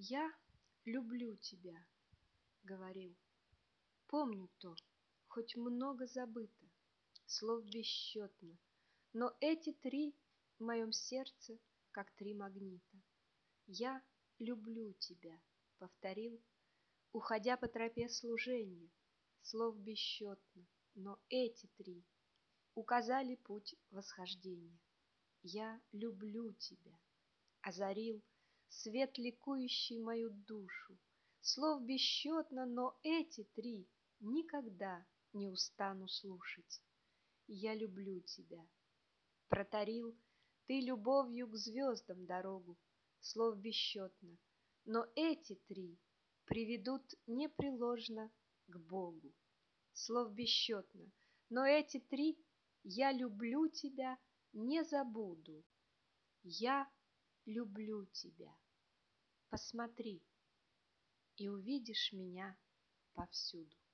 Я люблю тебя, говорил. Помню то, хоть много забыто, слов бесчетно, но эти три в моем сердце, как три магнита. Я люблю тебя, повторил, уходя по тропе служенья, слов бесчетно, но эти три указали путь восхождения. Я люблю тебя, озарил свет, ликующий мою душу, слов бесчетно, но эти три никогда не устану слушать. Я люблю тебя. Протарил ты любовью к звездам дорогу, слов бесчетно, но эти три приведут непреложно к Богу. Слов бесчетно, но эти три я люблю тебя не забуду. Я люблю тебя. Посмотри, и увидишь меня повсюду.